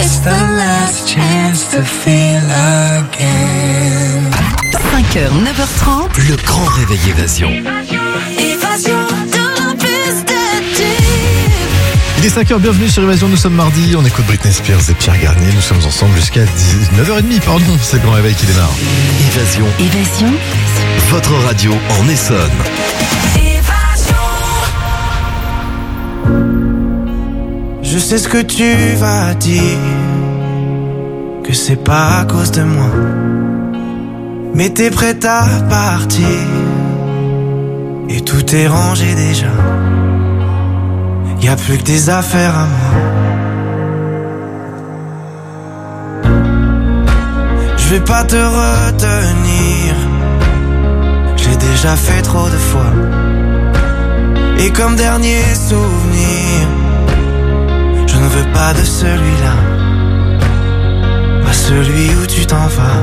It's the last chance to feel again. 5h, 9h30, le grand réveil Évasion. Évasion de la piste de Deep. Il est 5h, bienvenue sur Évasion, nous sommes mardi, on écoute Britney Spears et Pierre Garnier, nous sommes ensemble jusqu'à 9h30, c'est le grand réveil qui démarre. Évasion, Votre radio en Essonne. Je sais ce que tu vas dire, que c'est pas à cause de moi, mais t'es prête à partir, et tout est rangé déjà. Y'a plus que des affaires à moi. Je vais pas te retenir, j'ai déjà fait trop de fois. Et comme dernier souvenir, je ne veux pas de celui-là, pas celui où tu t'en vas.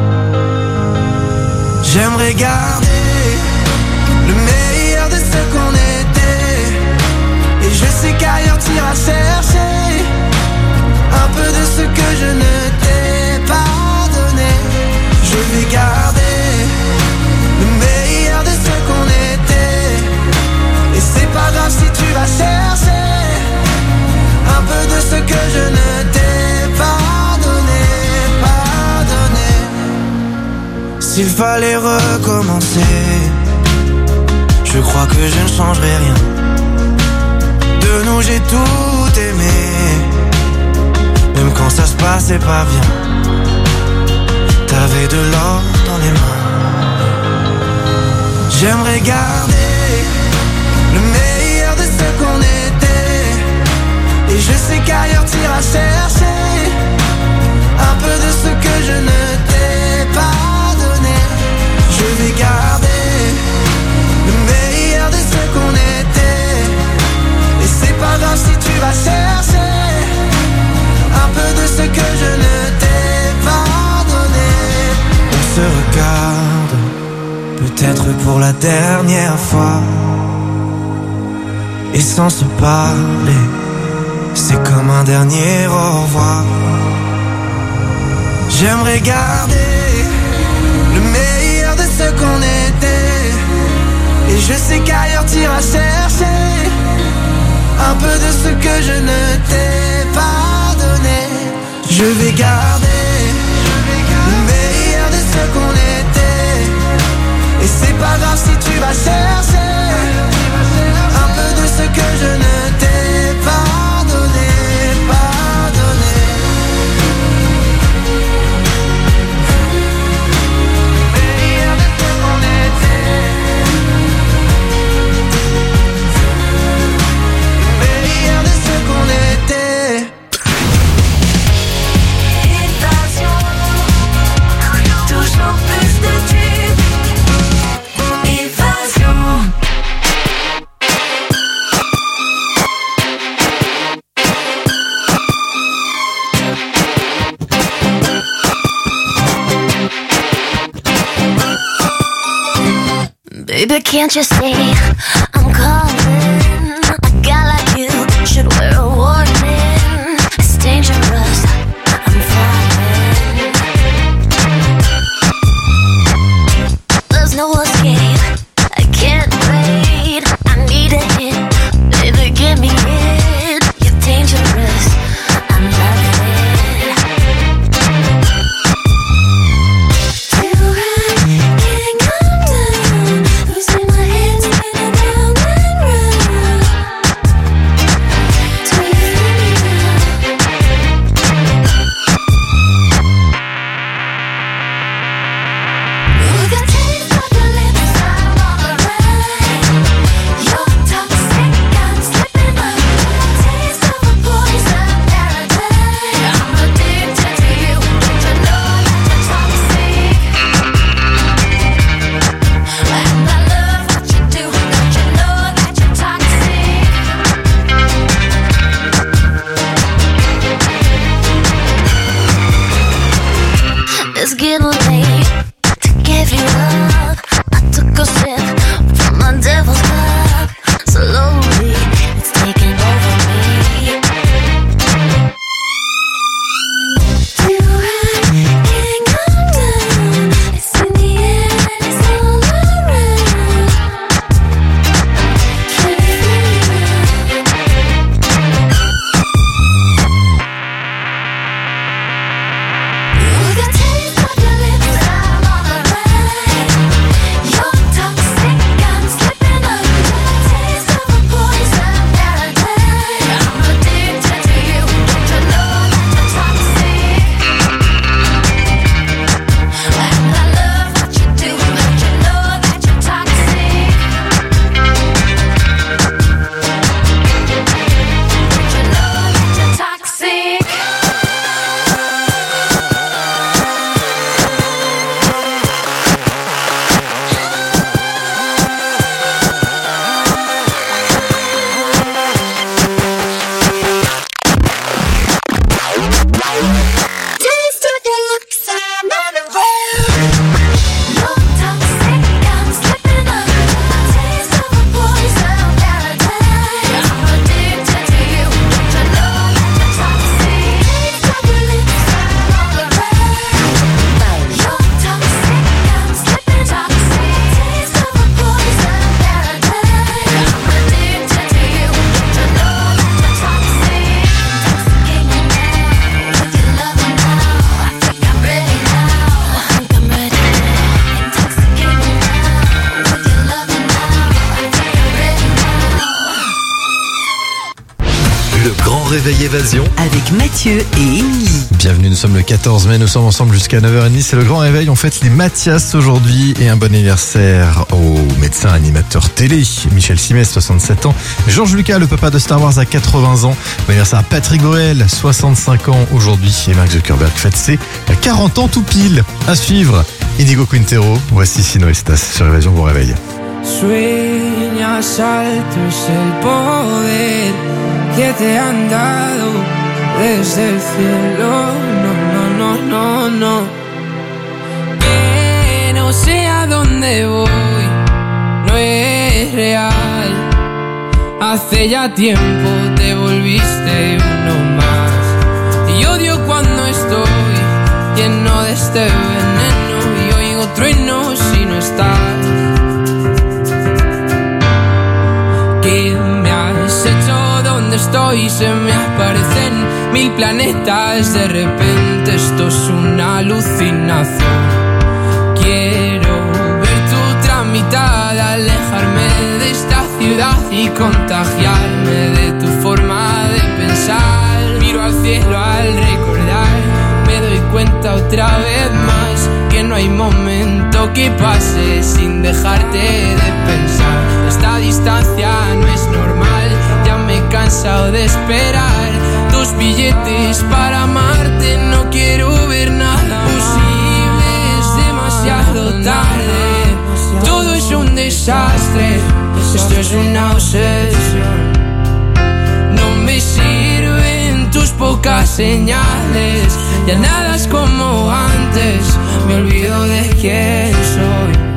J'aimerais garder le meilleur de ce qu'on était, et je sais qu'ailleurs t'iras chercher un peu de ce que je ne t'ai pas donné. Je vais garder le meilleur de ce qu'on était, et c'est pas grave si tu vas chercher un peu de ce que je ne t'ai pas donné, pas donné. S'il fallait recommencer, je crois que je ne changerai rien. De nous j'ai tout aimé, même quand ça se passait pas bien. T'avais de l'or dans les mains. J'aimerais garder le meilleur de ce qu'on était, et je sais qu'ailleurs t'iras chercher un peu de ce que je ne t'ai pas donné. Je vais garder le meilleur de ce qu'on était, et c'est pas grave si tu vas chercher un peu de ce que je ne t'ai pas donné. On se regarde, peut-être pour la dernière fois, et sans se parler, c'est comme un dernier au revoir. J'aimerais garder le meilleur de ce qu'on était, et je sais qu'ailleurs t'iras chercher un peu de ce que je ne t'ai pas donné. Je vais garder le meilleur de ce qu'on était, et c'est pas grave si tu vas chercher un peu de ce que je ne t'ai pas donné, pas donné. Meilleur de ce qu'on était, meilleur de ce qu'on était. Évasion, toujours plus de tubes. Évasion. Baby, can't you see I'm calling? A guy like you should wear a warning. It's dangerous, I'm falling. There's no escape, I can't wait. I need a hit, baby, give me it. You're dangerous, I'm loving it. Till I can't come down, losing my head, spinning round and round. Oh, the taste of your lips, I'm all around. You're toxic, I'm slipping up. Taste of a poison paradise. I'm addicted to you, don't you know that you're toxic? And I love what you do, don't you know that you're toxic? It's getting late to give you up. I took a sip from my devil's cup. Slowly, it's taking over me. réveil Évasion avec Mathieu et Émilie. Bienvenue, nous sommes le 14 mai, nous sommes ensemble jusqu'à 9h30, c'est le grand réveil, on fête les Mathias aujourd'hui et un bon anniversaire au médecin animateur télé, Michel Simès, 67 ans, Georges Lucas, le papa de Star Wars, à 80 ans, bon anniversaire à Patrick Bruel, 65 ans aujourd'hui, et Mark Zuckerberg fête ses 40 ans tout pile. À suivre, Inigo Quintero, voici Sino Estas sur Évasion vous réveille. Sueñas alto es el poder que te han dado desde el cielo. No. Que no sé a dónde voy, no es real. Hace ya tiempo te volviste uno más. Y odio cuando estoy lleno de este veneno y oigo truenos si no estás. ¿Qué me has hecho? ¿Dónde estoy? Se me aparecen 1000 planetas. De repente esto es una alucinación. Quiero ver tu tramitada, alejarme de esta ciudad y contagiarme de tu forma de pensar. Miro al cielo al recordar, me doy cuenta otra vez más que no hay momento que pase sin dejarte de pensar. Esta distancia no es normal, ya me he cansado de esperar tus billetes para amarte, no quiero ver nada posible, es demasiado tarde, todo es un desastre, esto es una obsesión. No me sirven tus pocas señales, ya nada es como antes, me olvido de quién soy.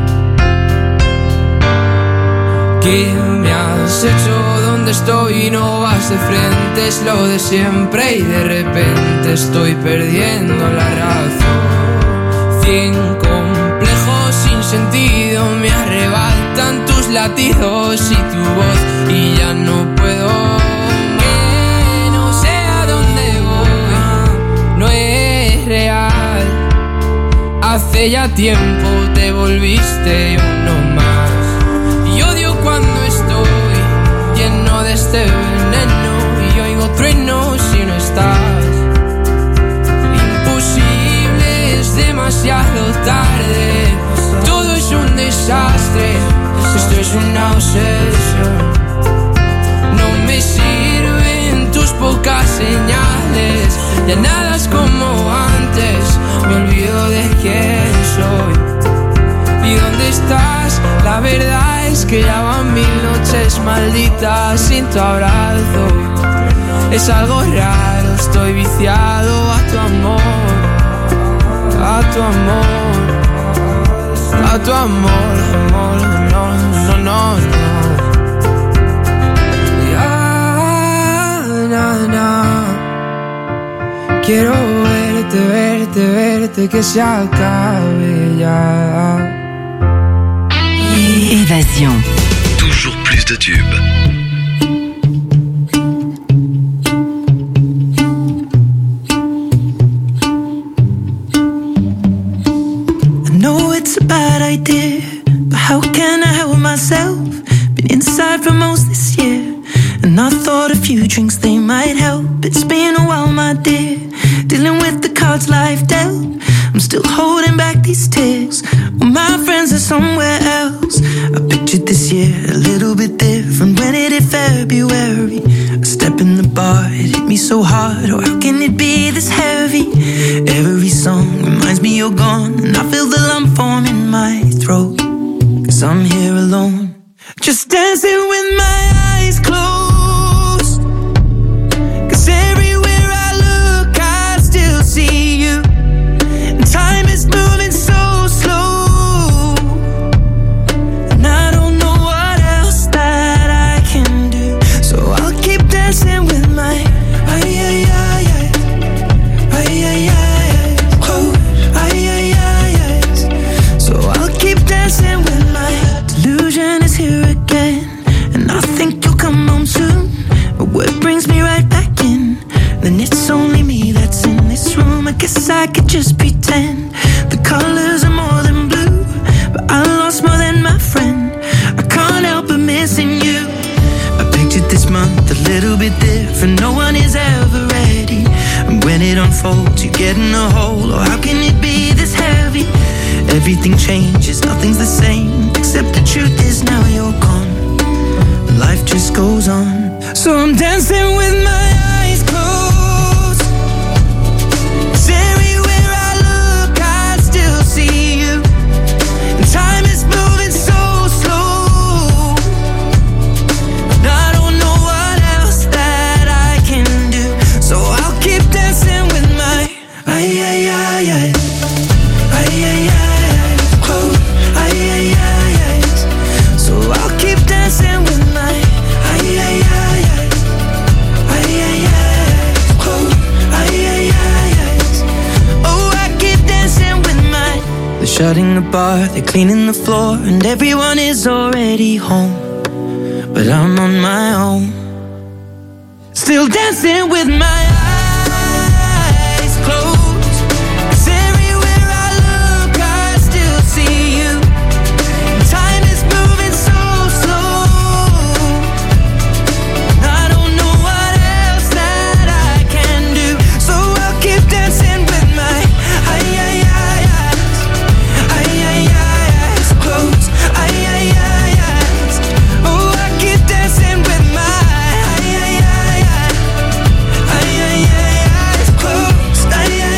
¿Qué me has hecho? ¿Dónde estoy? No vas de frente, es lo de siempre y de repente estoy perdiendo la razón. 100 complejos sin sentido me arrebatan tus latidos y tu voz y ya no puedo. Que no sé a dónde voy, no es real. Hace ya tiempo te volviste uno más. Y odio cuando estoy lleno de este veneno y oigo truenos si no estás. Imposible, es demasiado tarde, todo es un desastre, esto es una obsesión. No me sirven tus pocas señales, ya nada es como antes, me olvido de quién soy. ¿Y dónde estás? La verdad es que ya van 1000 noches malditas sin tu abrazo. Es algo raro, estoy viciado a tu amor, a tu amor, a tu amor, amor, no. Quiero verte, que se acabe ya. Évasion. Toujours plus de tubes. I know it's a bad idea, but how can I help myself? Been inside for most this year, and I thought a few drinks they might help. It's been a while, my dear, dealing with the cards life dealt. I'm still holding back these tears, well, my friends are somewhere else. I pictured this year a little bit different when it hit February. A step in the bar, it hit me so hard, oh how can it be this heavy? Every song reminds me you're gone, and I feel the lump form in my throat, 'cause I'm here alone, just dancing with my eyes closed. 'Cause everywhere I look I still see you, and time is moving so slow, and I don't know what else that I can do, so I'll keep dancing with my so I'll keep dancing with my delusion is here again, and I unfolds, you get in a hole. Or how can it be this heavy? Everything changes, nothing's the same, except the truth is now you're gone. Life just goes on. So I'm dancing with my eyes closed. 'Cause everywhere I look, I still see you. And time is moving so slow. And I don't know what else that I can do. So I'll keep dancing with my eyes. Close. Eyes. So I'll keep dancing with my eyes. Close. Eyes. Oh, I keep dancing with my. They're shutting the bar, they're cleaning the floor, and everyone is already home. But I'm on my own, still dancing with my eyes closed. 'Cause everywhere I look, I still see you. Time is moving so slow. I don't know what else that I can do. So I'll keep dancing with my eyes closed. Oh, I keep dancing with my eyes closed.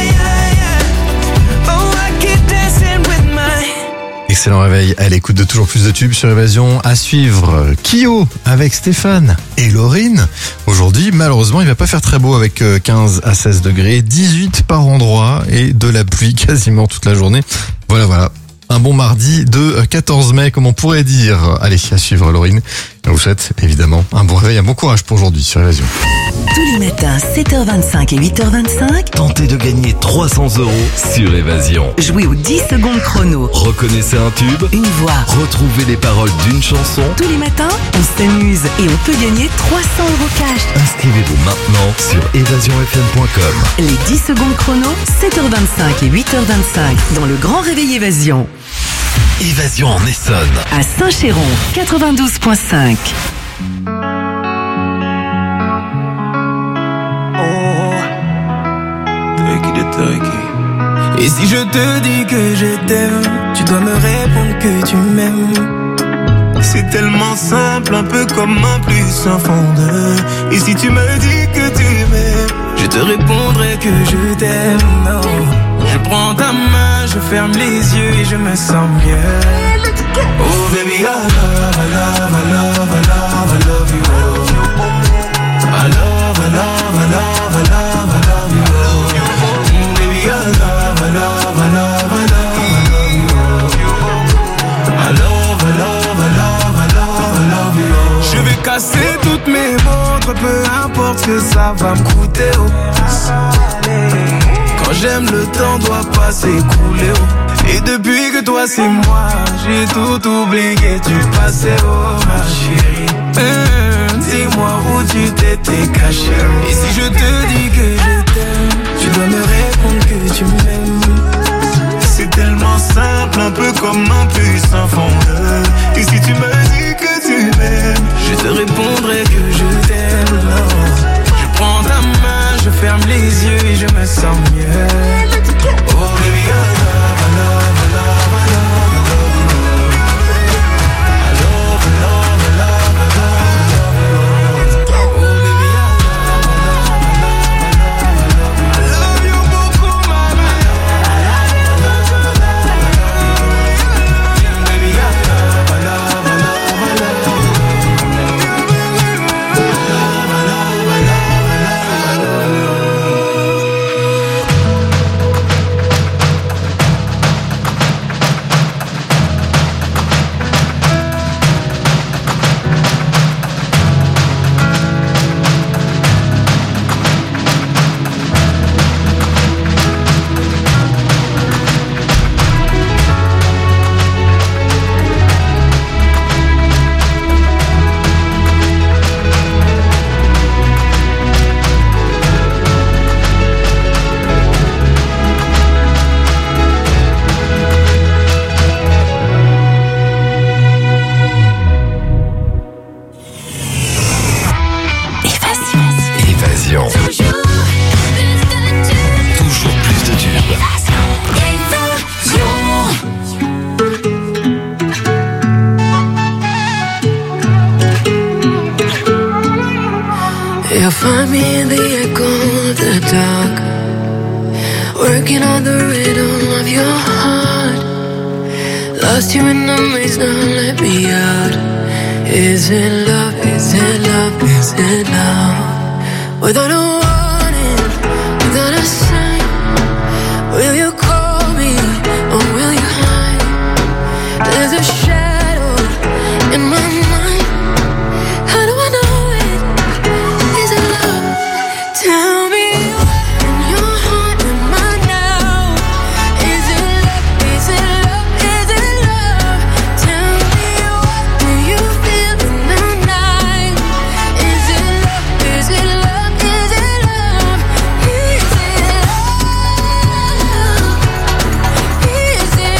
Oh, I keep dancing with my. Excellent réveil à l'écoute de toujours plus de tubes sur Évasion. À suivre, Kyo avec Stéphane et Laurine. Aujourd'hui, malheureusement, il va pas faire très beau avec 15 à 16 degrés, 18 par endroit et de la pluie quasiment toute la journée. Voilà. Un bon mardi de 14 mai, comme on pourrait dire. Allez, à suivre, Laurine. On vous souhaite évidemment un bon réveil, un bon courage pour aujourd'hui sur Évasion. Tous les matins, 7h25 et 8h25, Tentez de gagner 300 € sur Évasion. jouez aux 10 secondes chrono. Reconnaissez un tube, Une voix. retrouvez les paroles d'une chanson. Tous les matins, on s'amuse et on peut gagner 300 € cash. Inscrivez-vous maintenant sur évasionfm.com. Les 10 secondes chrono, 7h25 et 8h25 dans le Grand Réveil Évasion. Évasion en Essonne. À Saint-Chéron, 92.5. Et si je te dis que je t'aime, tu dois me répondre que tu m'aimes. C'est tellement simple, un peu comme un plus un fondeur. Et si tu me dis que tu m'aimes, je te répondrai que je t'aime. Non. Je prends ta main, je ferme les yeux et je me sens mieux. Oh baby, I love you. I love you. Baby, I love you. Je vais casser toutes mes montres, peu importe ce que ça va me coûter. Quand j'aime, le temps doit pas s'écouler. Et depuis que toi c'est moi, j'ai tout oublié, tu passais ma chérie. Dis-moi où tu t'étais caché. Et si je te dis que je t'aime, tu dois me répondre que tu m'aimes. C'est tellement simple, un peu comme un puissant fondeur. Et si tu me dis que tu m'aimes, je te répondrai que je t'aime. Non. Je prends ta main, je ferme les yeux et je me sens mieux. Oh baby, I love you. Working on the rhythm of your heart. Lost you in the maze, now let me out. Is it love, is it love, is it love? Without a warning, without a sign, will you call me or will you hide? There's a shadow in my mind. How do I know it? Is it love? Tell me what in your heart am I now? Is it love? Is it love? Is it love? Tell me what do you feel in the night? Is it love? Is it love? Is it love? Is it love? Is it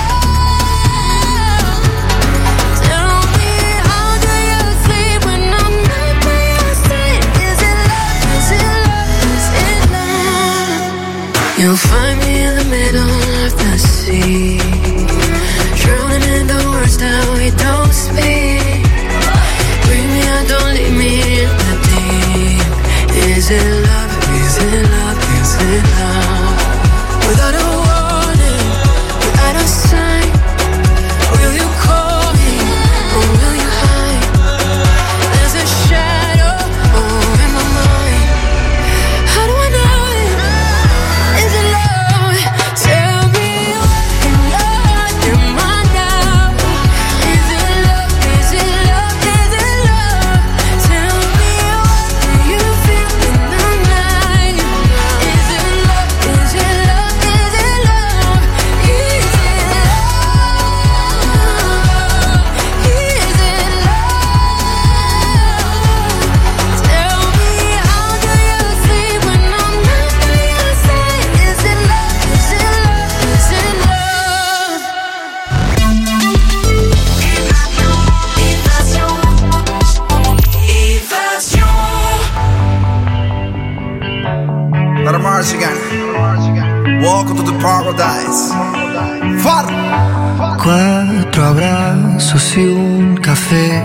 love? Tell me how do you sleep when I'm not by your side? Is it love? Is it love? Is it love? You'll find me in the middle of the sea, drowning in the words that we don't speak. Bring me out, don't leave me in the deep. Is it love? Is it love? Is it love? Without a warning, without a sign, will you call me or will you hide? There's a shadow in my mind. How do I know it? Is it love? Tell me what in your heart am I now? Is it love? Is it love? Is it love? Tell me what do you feel in the night? Is it love? Is it love? Is it love? Is it love? Is it love? Tell me how do you sleep when I'm not by your side? Is it love? Is it love? Is it love? Let them march again. Welcome to the paradise. Far. 4 abrazos y un café.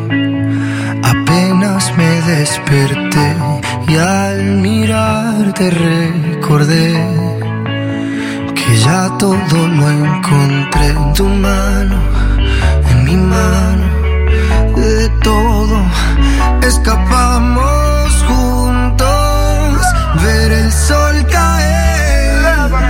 Apenas me desperté y al mirarte recordé que ya todo lo encontré en tu mano, en mi mano. De todo escapamos juntos, ver el sol caer.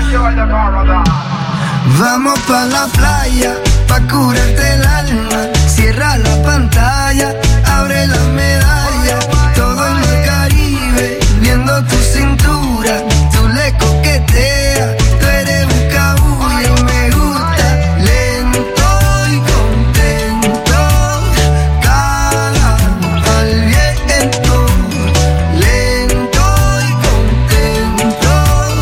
Vamos pa' la playa, pa' curarte el alma. Cierra la pantalla, abre la medalla. Todo en el Caribe, viendo tu cintura. Tú le coqueteas, tú eres un cabullo y me gusta. Lento y contento, cara al viento. Lento y contento,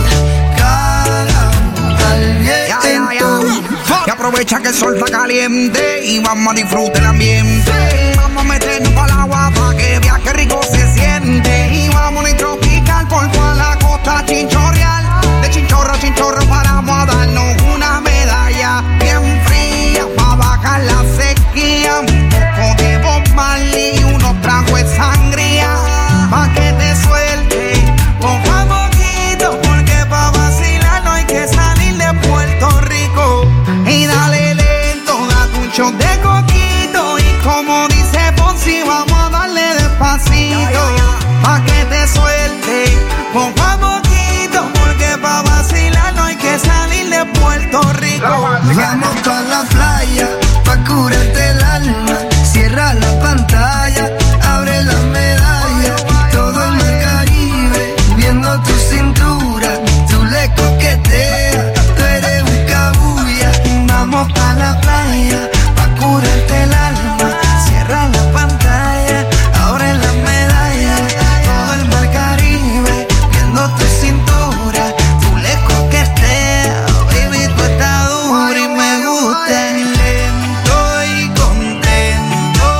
cara al viento. Y aprovecha que el sol está caliente y vamos a disfrutar el ambiente. Vamos a meternos para el agua para que veas qué rico se siente. Y vamos a tropical por toda la costa chinchorreal. De chinchorro a chinchorro paramos a darnos una medalla bien fría para bajar la sequía. Un poco de Bob Marley y unos tragos de sangría pa' que te suelte poco a poquito, porque pa' vacilar no hay que salir de Puerto Rico. Y dale lento, date un shot de coquito. Y como dice Fonsi, vamos a darle despacito pa' que te suelte poco a poquito, porque pa' vacilar no hay que salir de Puerto Rico. Vamos pa' la playa, pa' curarte el alma. Cierra la pantalla, abre la medalla. Todo en el Caribe, viendo tu cintura. Tú le coqueteas, tú eres un cabulla. Vamos pa' la playa, pa' curarte el alma. Cierra la pantalla, abre la medalla. Todo el mar Caribe, viendo tu cintura. Tú le coqueteas, baby, tú estás dura y me gusta. Lento y contento,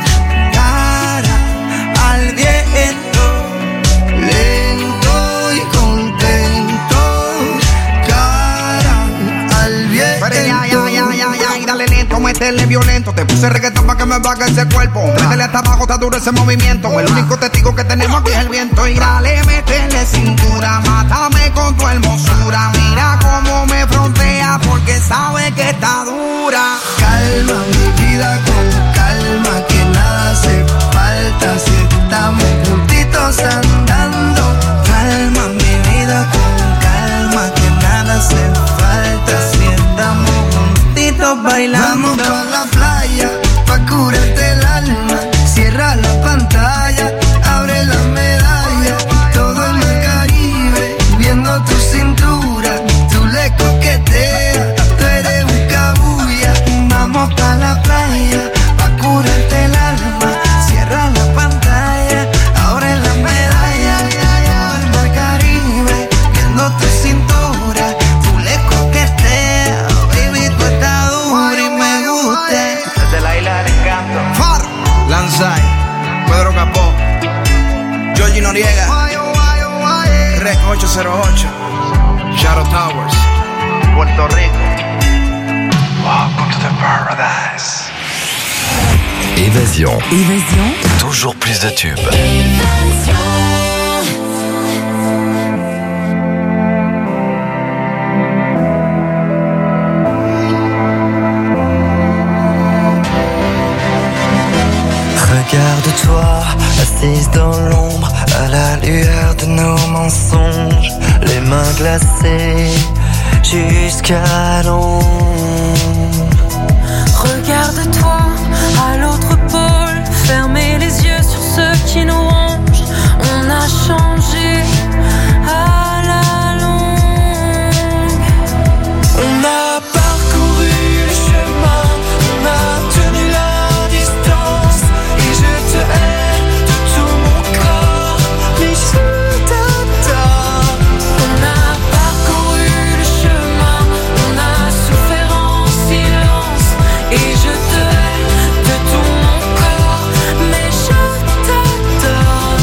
cara al viento. Lento y contento, cara al viento. Pero ya, y dale lento, métele violento. Te puse reggaetón pa' que me baje ese cuerpo. Métele hasta abajo, está duro ese movimiento. El único testigo que tenemos aquí es el viento. Y dale, métele cintura, mátame con tu hermosura. Towers, Puerto Rico. Welcome to the paradise. Évasion. Toujours plus de tubes. Regarde-toi, assise dans l'ombre, à la lueur de nos mensonges, les mains glacées jusqu'à l'ombre. Regarde-toi à l'autre pôle, fermez les yeux sur ceux qui nous rongent. On a changé à la longue. On a parcouru le chemin, on a tenu la distance, et je te hais de tout mon corps, mais je t'adore. On a parcouru le chemin, on a souffert en silence, et je te hais de tout mon corps, mais je t'adore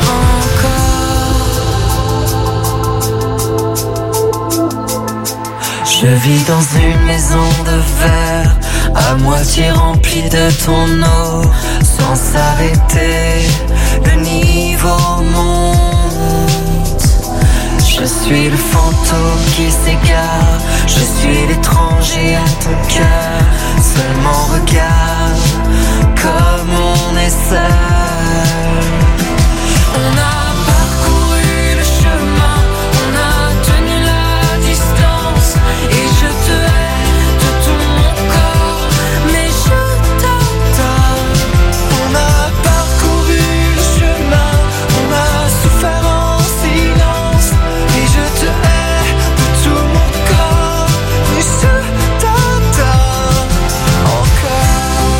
encore. Je vis dans une maison de verre, à moitié remplie de ton eau, sans s'arrêter, le niveau monte. Je suis le fantôme qui s'égare, je suis l'étranger à ton cœur. Seulement regarde comme on est seul. On a parcouru le chemin, on a tenu la distance, et je te hais de tout mon corps, mais je t'adore. On a parcouru le chemin, on a souffert en silence, et je te hais de tout mon corps, mais je t'adore encore.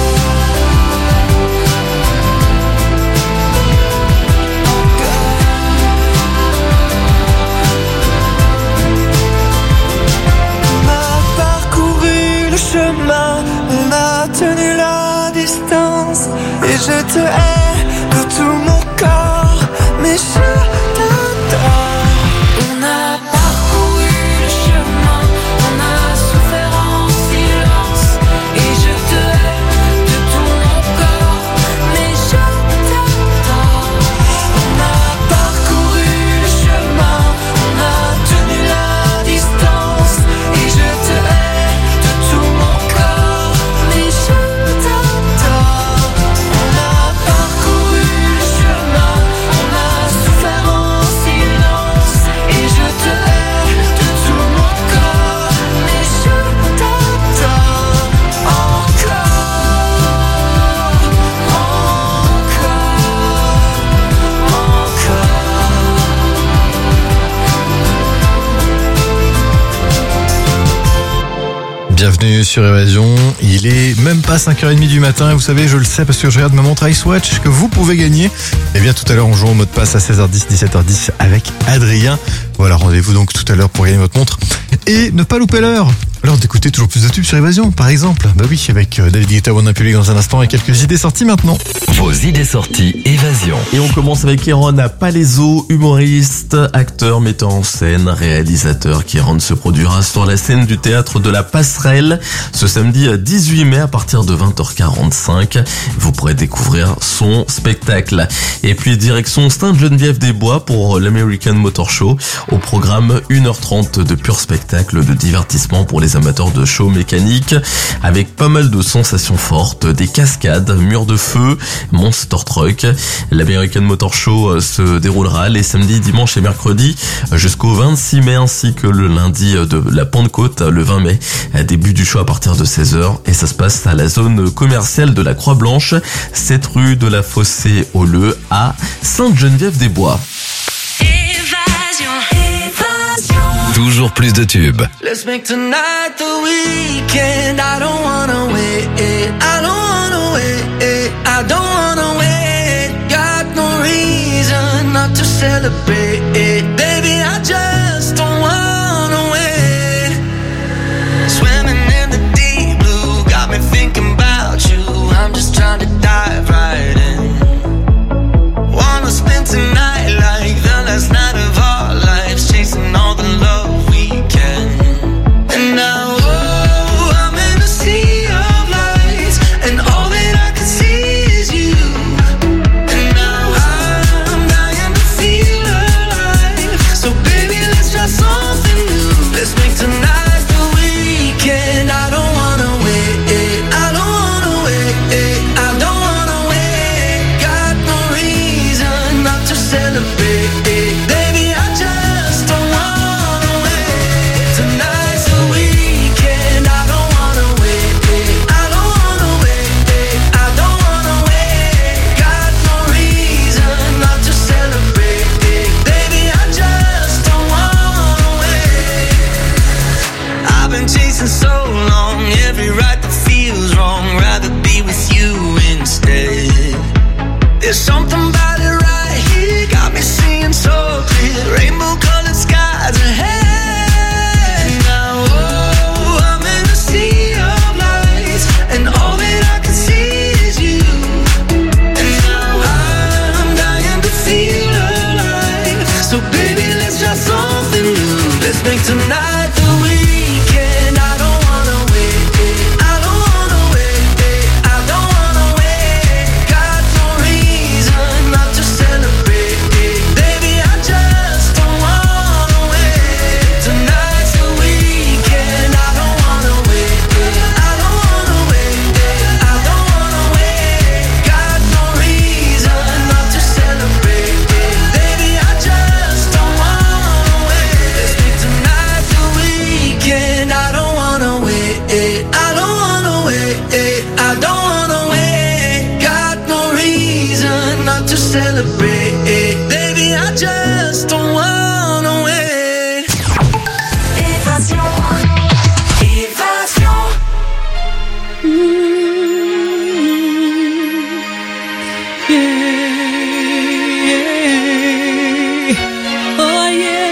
On a parcouru le chemin, on a tenu la distance, et je te hais de tout mon corps, mais je t'adore. On a parcouru le chemin, on a souffert en silence, et je te hais de tout mon corps, mais je t'adore. On a parcouru le chemin, on a tenu la distance, et je te hais de tout mon corps, mais je t'adore. On a parcouru le chemin, on a souffert en silence, et je te hais de tout mon corps, mais je t'adore encore, Bienvenue sur Évasion, il est même pas 5h30 du matin et vous savez, je le sais parce que je regarde ma montre iSwatch que vous pouvez gagner. Et bien tout à l'heure on joue au mot de passe à 16h10, 17h10 avec Adrien. Voilà, rendez-vous donc tout à l'heure pour gagner votre montre et ne pas louper l'heure. Alors d'écouter toujours plus de tubes sur Évasion par exemple. Bah oui, avec David Guetta, One Public dans un instant et quelques idées sorties maintenant. Vos idées sorties Évasion. Et on commence avec Kéron Palaiso, humoriste, acteur, metteur en scène, réalisateur. Kéron se produira sur la scène du théâtre de la Passerelle ce samedi 18 mai à partir de 20h45. Vous pourrez découvrir son spectacle. Et puis direction Sainte-Geneviève-des-Bois pour l'American Motor Show. Au programme 1h30 de pur spectacle de divertissement pour les amateurs de show mécanique avec pas mal de sensations fortes, des cascades, murs de feu, monster truck. L'American Motor Show se déroulera les samedis, dimanches et mercredis jusqu'au 26 mai ainsi que le lundi de la Pentecôte le 20 mai. Début du show à partir de 16h et ça se passe à la zone commerciale de la Croix-Blanche, 7 rue de la Fossé-au-Leu à Sainte-Geneviève-des-Bois. Toujours plus de tubes. Let's make tonight the weekend. I don't wanna wait. I don't wanna wait. I don't wanna wait. Got no reason not to celebrate. Baby, I just don't wanna wait. Swimming in the deep blue got me thinking about you. I'm just trying to dive right in. Wanna spend tonight like the last night of our lives, chasing all the love we can. make tonight the weekend. I don't wanna wait, I don't wanna wait, I don't wanna wait. Got no reason not to celebrate, baby, I just don't wanna wait. Tonight's the weekend. I don't wanna wait, I don't wanna wait, I don't wanna wait. Got no reason not to celebrate, baby, I just don't wanna wait. Let's make tonight the weekend. I don't wanna wait, I don't wanna wait, I don't wanna wait. Got no reason not to celebrate, baby, I just don't wanna wait. Évasion. Oh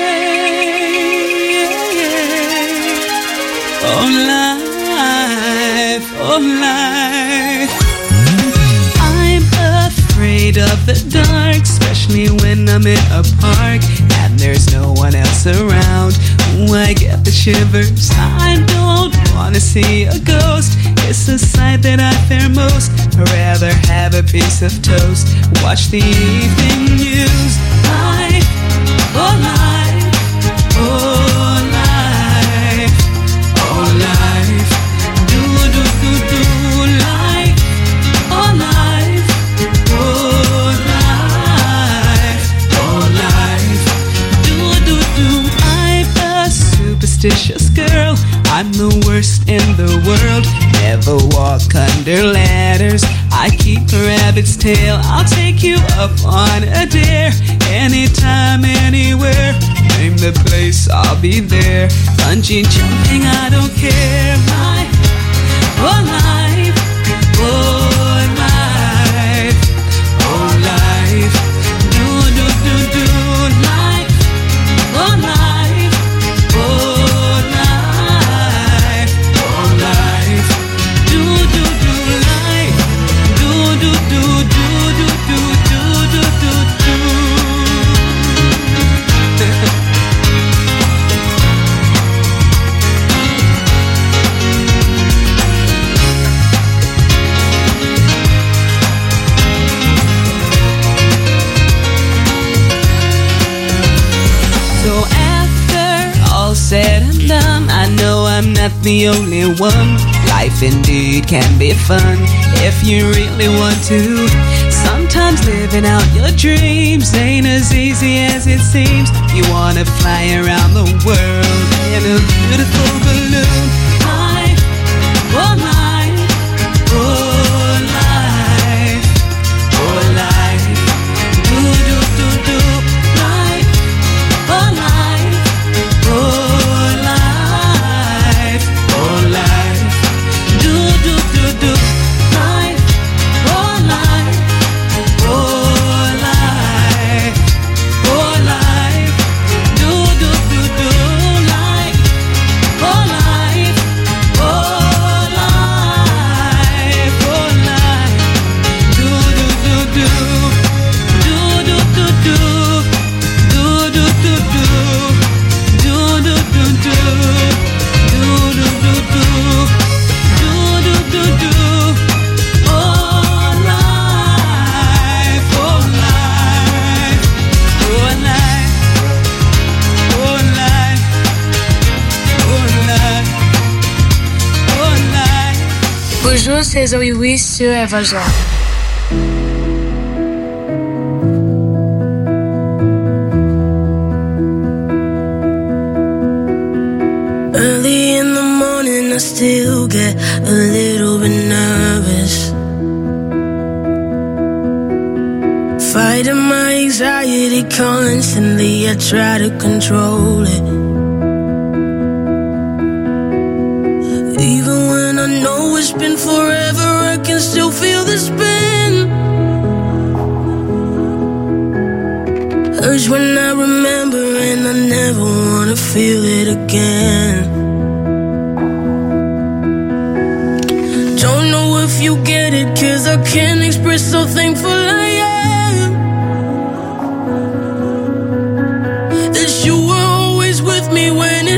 yeah. Oh life, oh life. I'm afraid of the dark, especially when I'm in a park and there's no one else around. Ooh, I get the shivers. I don't wanna see a ghost. It's a sight that I fear most. I'd rather have a piece of toast, watch the evening news. Life, oh life, oh life, oh life. Do do do do life, oh life, oh life, oh life. Do do do. I'm a superstitious girl. I'm the worst in the world. Never walk under ladders. I keep a rabbit's tail. I'll take you up on a dare. Anytime, anywhere. Name the place, I'll be there. Bungee jumping, I don't care. Life, oh life, oh life, oh life. Do do do do life, oh life, oh life, oh life. Do do do life, do do do do do do do do do. So after all said and done, I know I'm not the only one. Life indeed can be fun if you really want to. Sometimes living out your dreams ain't as easy as it seems. You wanna fly around the world in a beautiful balloon. Life, oh life, oh life, oh life. Do do do do life, oh life, oh life, oh life. Do do do do life, oh life, oh life, oh life. Do do do do life, oh life, oh life, oh life. Do do do do, do do do do, do do do do, do do do do, do do do do, do do do do. Oh life, oh life, oh life, oh life, oh life, oh life. Bonjour, c'est Zoe Wiss sur Évasion. Early in the morning, I still get a little bit nervous. Fighting my anxiety constantly, I try to control it. Even when I know it's been forever, I can still feel the spin. Urge when I remember, and I never wanna feel it again. Don't know if you get it, 'cause I can't express how thankful I am that you were always with me when it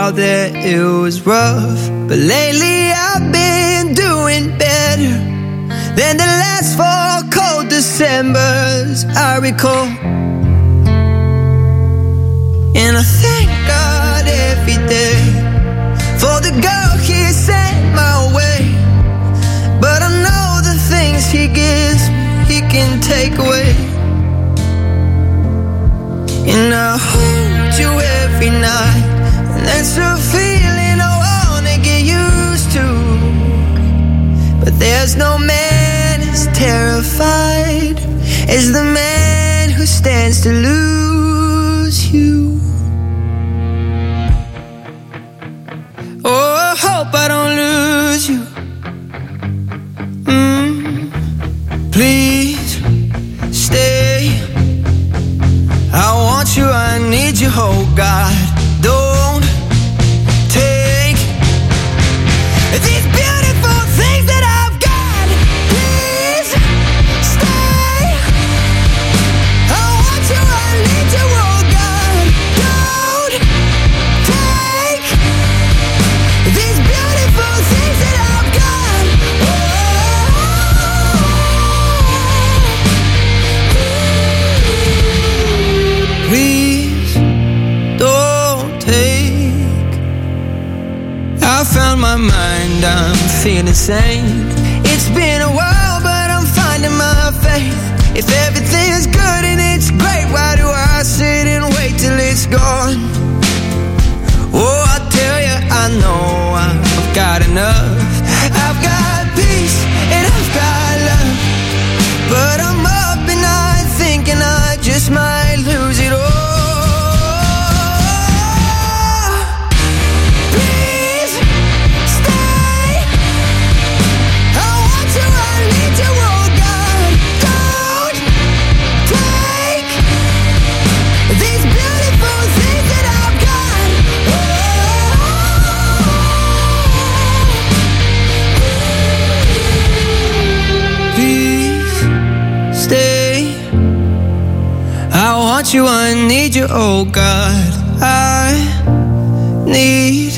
out there it was rough, but lately I've been doing better than the last 4 cold Decembers I recall. And I thank God every day for the girl He sent my way, but I know the things He gives me He can take away. And I hold you every night, and that's a feeling I wanna get used to. But there's no man as terrified as the man who stands to lose you. Oh, I hope I don't lose you. Please stay. I want you, I need you, oh God. Don't take these beautiful things that I've got. Please stay. I want you, I need you, oh God. Don't take these beautiful things that I've got. Please don't take. I found my mind, I'm feeling sane. It's been a while, but I'm finding my faith. If everything's good and it's great, why do I sit and wait till it's gone? Oh, I tell you, I know I've got enough. I've got peace and I've got love, but I'm up and I thinking I just might lose it all. Please stay. I want you, I need you, oh God. Don't take these beautiful things that I've got. Please stay. I want you, I need you, oh God. I need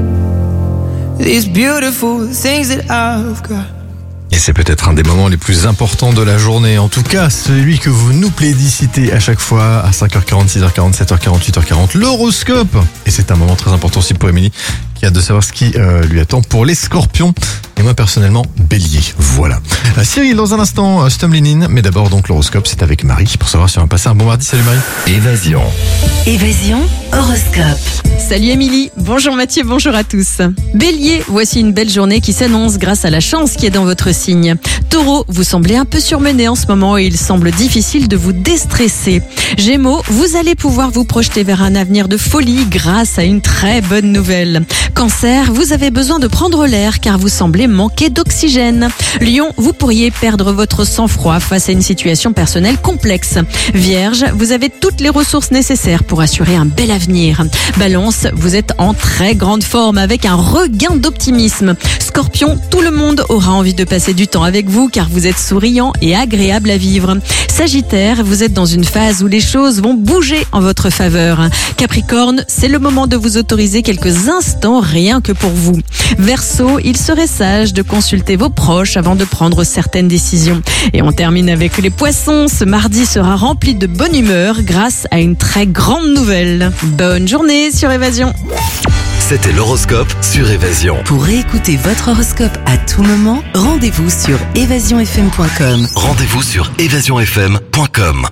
these beautiful things that I've got. Et c'est peut-être un des moments les plus importants de la journée. En tout cas, celui que vous nous plébiscitez à chaque fois à 5h40, 6h40, 7h40, 8h40, l'horoscope. Et c'est un moment très important aussi pour Émilie, qui a de savoir ce qui lui attend pour les scorpions. Et moi personnellement, bélier. Voilà. Cyril, dans un instant, Stumblinin. Mais d'abord donc l'horoscope, c'est avec Marie pour savoir si on va passer un bon mardi. Salut Marie. Évasion. Évasion horoscope. Salut Émilie, bonjour Mathieu, bonjour à tous. Bélier, voici une belle journée qui s'annonce grâce à la chance qui est dans votre signe. Taureau, vous semblez un peu surmené en ce moment et il semble difficile de vous déstresser. Gémeaux, vous allez pouvoir vous projeter vers un avenir de folie grâce à une très bonne nouvelle. Cancer, vous avez besoin de prendre l'air car vous semblez manquer d'oxygène. Lion, vous pourriez perdre votre sang-froid face à une situation personnelle complexe. Vierge, vous avez toutes les ressources nécessaires pour assurer un bel avenir. Balance, vous êtes en très grande forme avec un regain d'optimisme. Scorpion, tout le monde aura envie de passer du temps avec vous car vous êtes souriant et agréable à vivre. Sagittaire, vous êtes dans une phase où les choses vont bouger en votre faveur. Capricorne, c'est le moment de vous autoriser quelques instants rien que pour vous. Verseau, il serait sage de consulter vos proches avant de prendre certaines décisions. Et on termine avec les poissons. Ce mardi sera rempli de bonne humeur grâce à une très grande nouvelle. Bonne journée sur Évasion. C'était l'horoscope sur Évasion. Pour réécouter votre horoscope à tout moment, rendez-vous sur évasionfm.com. Rendez-vous sur évasionfm.com.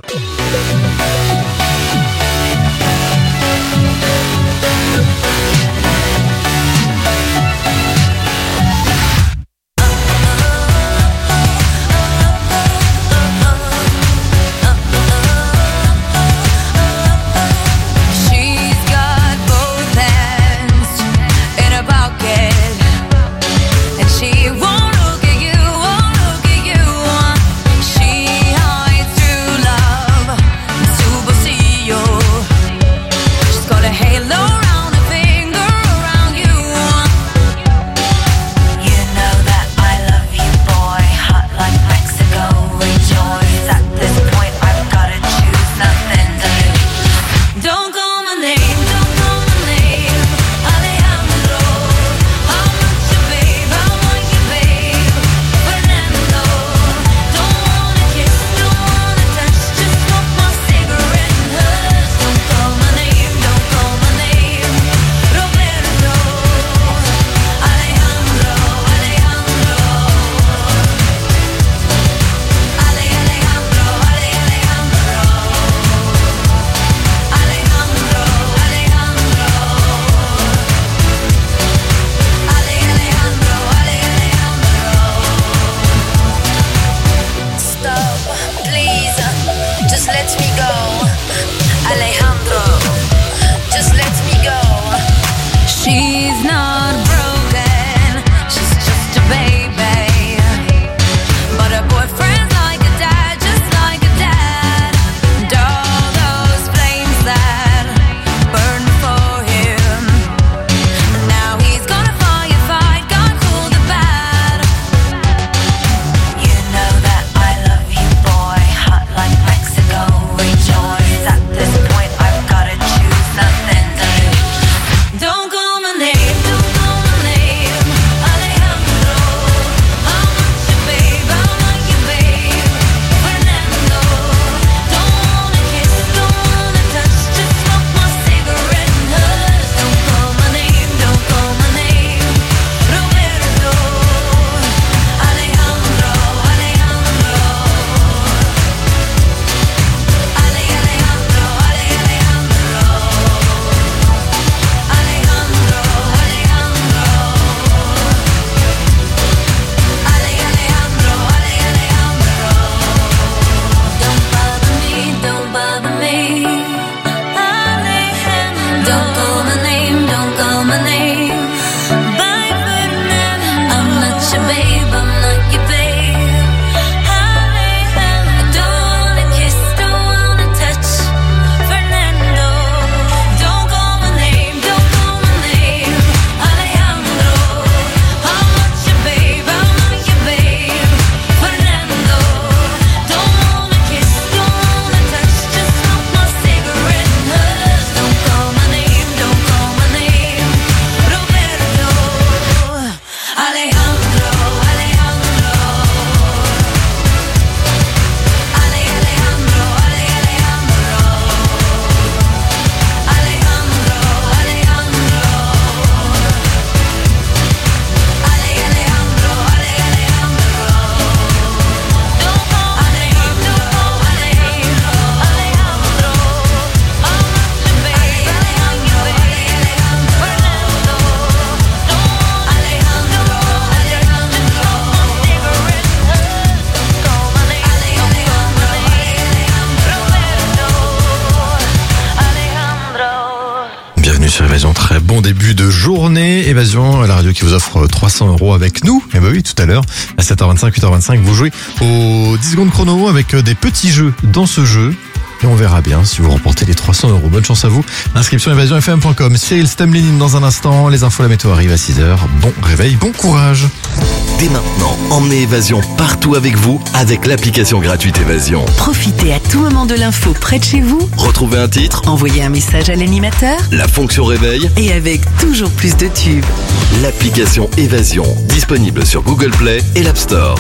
Won't look at you. She hides true love. sur Évasion. Très bon début de journée. Évasion, la radio qui vous offre 300 € avec nous. Et bah oui, tout à l'heure, à 7h25, 8h25, vous jouez aux 10 secondes chrono avec des petits jeux dans ce jeu. Et on verra bien si vous remportez les 300 €. Bonne chance à vous. Inscription évasionfm.com. Cyril Stemlin dans un instant. Les infos, la météo arrive à 6h. Bon réveil, bon courage. Dès maintenant, emmenez Évasion partout avec vous avec l'application gratuite Évasion. Profitez à tout moment de l'info près de chez vous. Retrouvez un titre, Envoyez un message à l'animateur. la fonction réveil, Et avec toujours plus de tubes. l'application Évasion, disponible sur Google Play et l'App Store.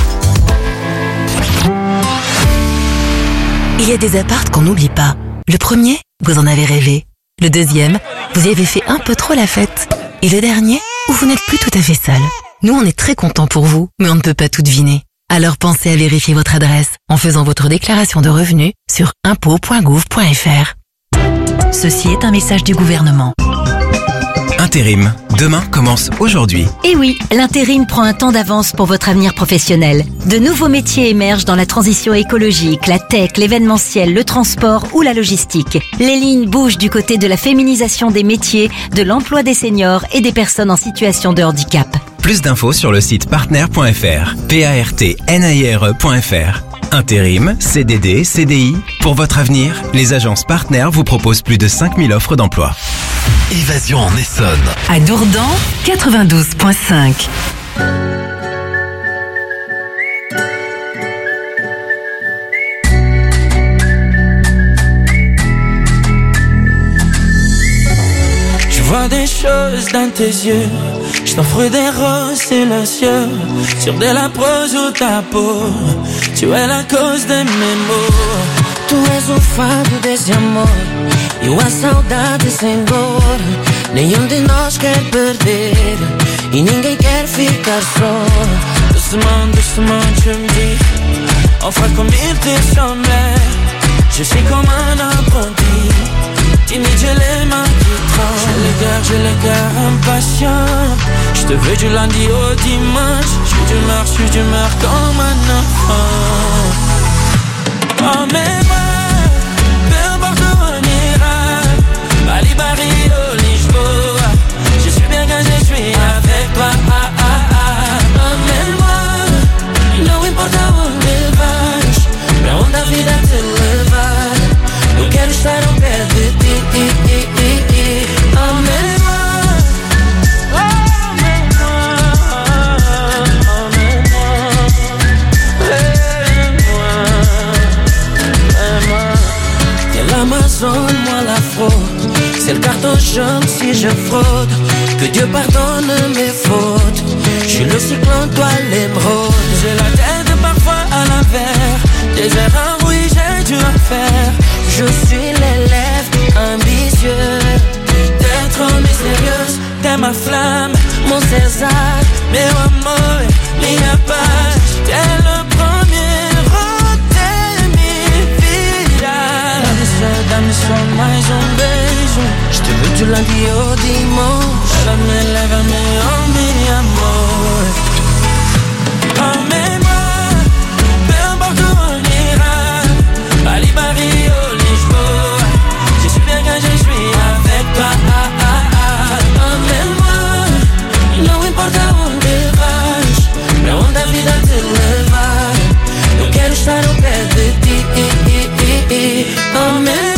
Il y a des apparts qu'on n'oublie pas. Le premier, vous en avez rêvé. Le deuxième, vous y avez fait un peu trop la fête. Et le dernier, où vous n'êtes plus tout à fait seul. Nous, on est très contents pour vous, mais on ne peut pas tout deviner. Alors pensez à vérifier votre adresse en faisant votre déclaration de revenus sur impôts.gouv.fr. Ceci est un message du gouvernement. Intérim. Demain commence aujourd'hui. Et oui, l'intérim prend un temps d'avance pour votre avenir professionnel. De nouveaux métiers émergent dans la transition écologique, la tech, l'événementiel, le transport ou la logistique. Les lignes bougent du côté de la féminisation des métiers, de l'emploi des seniors et des personnes en situation de handicap. Plus d'infos sur le site partner.fr. partnire.fr. Intérim, CDD, CDI. Pour votre avenir, les agences partenaires vous proposent plus de 5000 offres d'emploi. Évasion en Essonne. À Dourdan, 92.5. Je vois des choses dans tes yeux. Je t'offre des roses silencieux sur de la prose ou ta peau. Tu es la cause de mes maux. Tu és o fado desse amor e a saudade sem dor. Nenhum de nós quer perder e ninguém quer ficar só. Doucement, je me dis, enfin comme il te semblait. Je suis comme un apprenti, timide, j'ai les mains qui tremblent. J'ai le cœur impatient. Je te veux du lundi au dimanche. Je suis d'humeur comme un enfant. Emmène-moi, peu importe où on ira. Bali, Rio, Lisboa. Je suis bien quand je suis avec toi. Emmène-moi, não importa onde vais, pra onde a vida te levar. Eu quero estar ao pé de ti. Emmène-moi. L'Amazone, moi la fraude. C'est le carton jaune si je fraude. Que Dieu pardonne mes fautes. Je suis le cyclone, toi l'émeraude. J'ai la tête parfois à l'envers. Des erreurs, oui, j'ai dû en faire. Je suis l'élève ambitieux. T'es trop mystérieuse, t'es ma flamme, mon César. Meu amor, minha paz. T'es le premier dá-me só mais beijo. Je te veux du lundi au dimanche. Lève-me, oh mi amor. Emmène-moi, peu importe où on ira. Bali, Rio, Lisboa. Je suis bien quand je suis avec toi. Emmène-moi, não importa onde vais, pra onde a vida te levar. Eu quero estar ao pé de ti. Emmène-moi.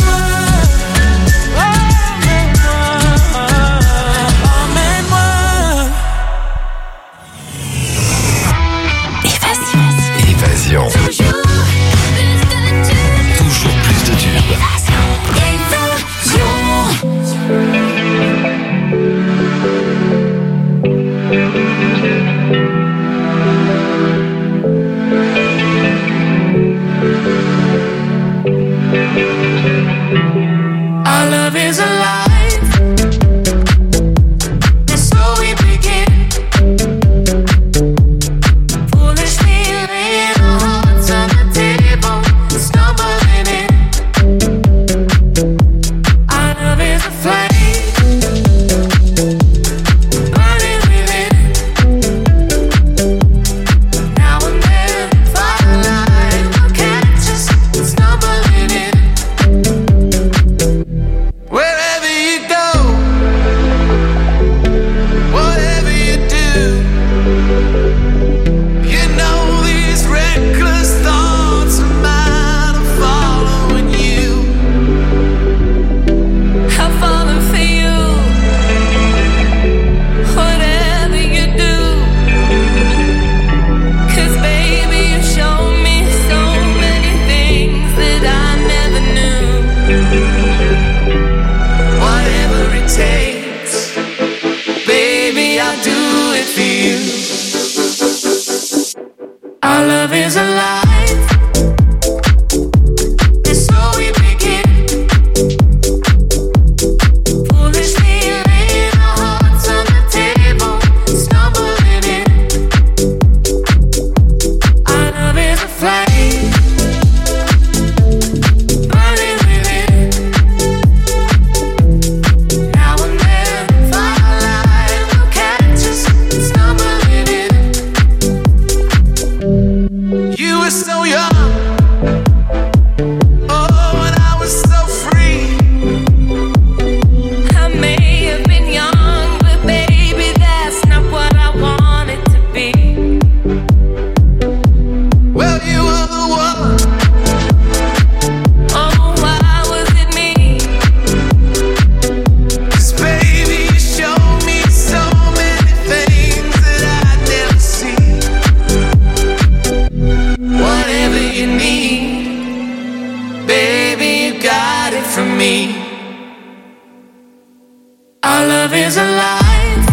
love is alive,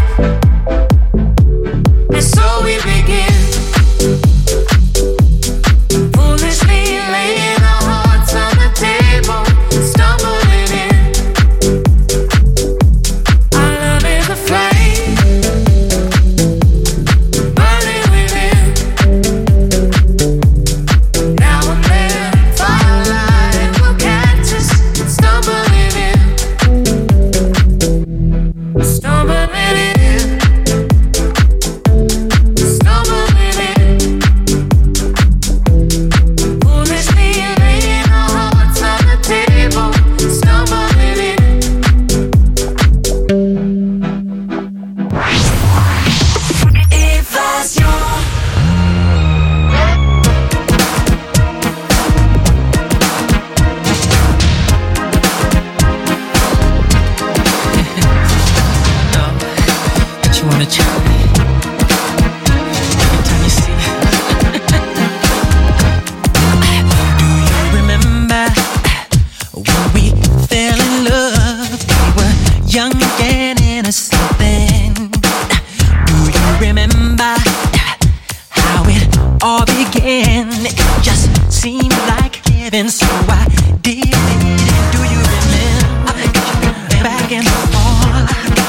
and so we begin. Foolishly laying our hearts on the table, stumbling in. Our love is a flame, burning within. Now and then, firelight will catch us, stumbling in. Stumbling in, stumbling in. Foolishly laying our hearts on the table, stumbling in. Évasion. But you wanna try every time you see it. Do you remember when we fell in love? We were young and innocent then. Do you remember how it all began? It just seemed like heaven, so I did it. Do you remember back in the fall?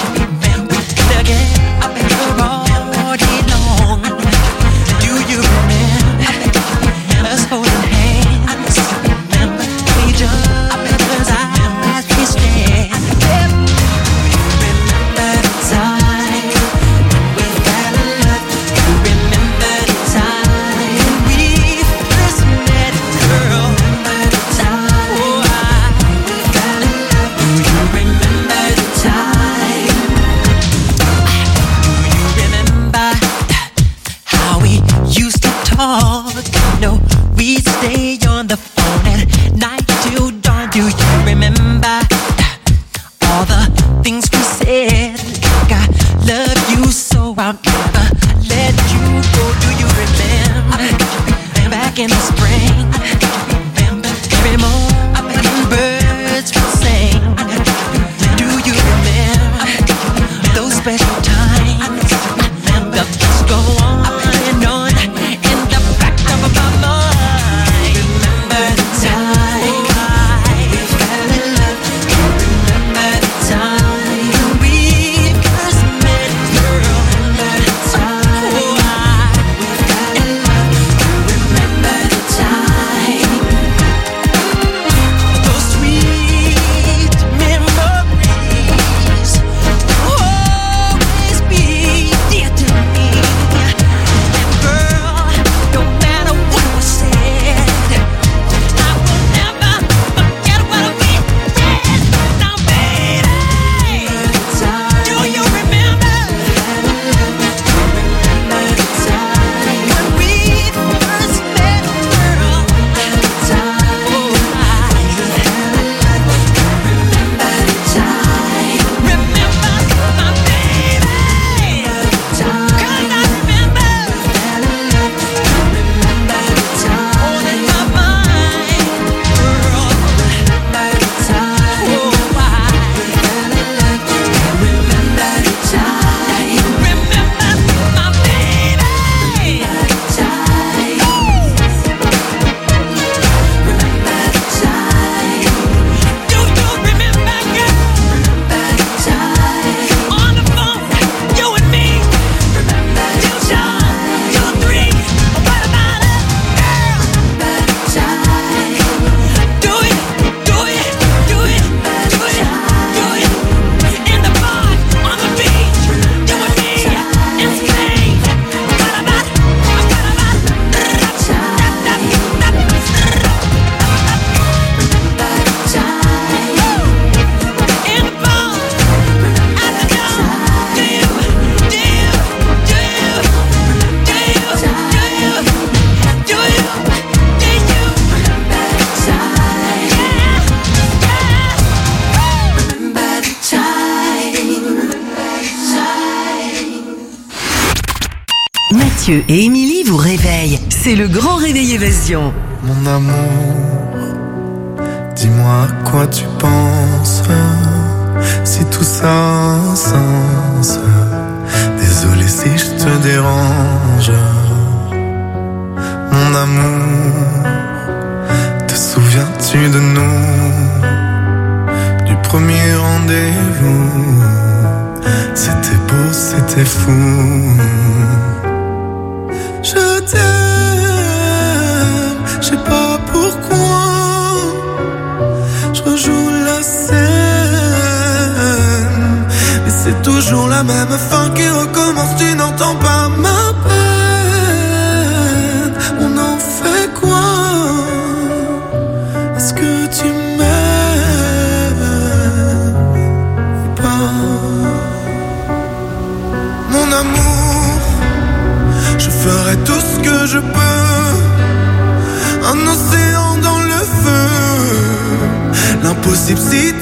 Together all day long. Do you remember us holding hands? Each other's eyes we stared. Remember the time we fell in love. You remember the time we first met, girl. Remember the time we fell in love. Do you remember the time? Remember how we used to talk? No, we'd stay on the phone at night till dawn. Do you remember all the things we said? Like I love you so I'll never let you go. Do you remember back in the spring? Every morning birds would sing. Do you remember those special times? The thoughts go on and on in the back of my mind. Remember the time we fell in love. Remember the time we first met, girl. Remember the time we fell in love. Remember the time. Those sweet memories will always be dear to me. And girl, no matter what was said, I will never forget what we did. Now, baby, do you remember? Remember the time when we first met, girl? Remember the time. Remember the time. Remember my baby. 'Cause I remember. Remember the time. All in my mind, girl. Remember the time. Remember the time. Remember my baby. Remember the time. Remember the time. Do you remember, girl? Remember the time. On the phone, you and me. Remember till John, 2, 3. What about it, girl? Remember the time. Do it, do it, do it, do it, do it. In the bar, on the beach, you and me in Spain. What about it? What about it? Remember the time. In the bar, at the door. Do you? Do you? Do you? Do you? Do you? Do you? Do you? Remember the time. Yeah, yeah. Remember the time. Mathieu et Émilie vous réveillent. C'est le grand réveil évasion. Mon amour, dis-moi à quoi tu penses. si tout ça a un sens. Désolé si je te dérange. Mon amour, te souviens-tu de nous? Du premier rendez-vous, c'était beau, c'était fou. Je t'aime, je sais pas pourquoi. Je rejoue la scène, mais c'est toujours la même fin qui recommence. Tu n'entends pas ma peine. On en fait quoi? Est-ce que tu m'aimes ou pas? Mon amour, je ferai tout ce que je peux. Un océan dans le feu, l'impossible si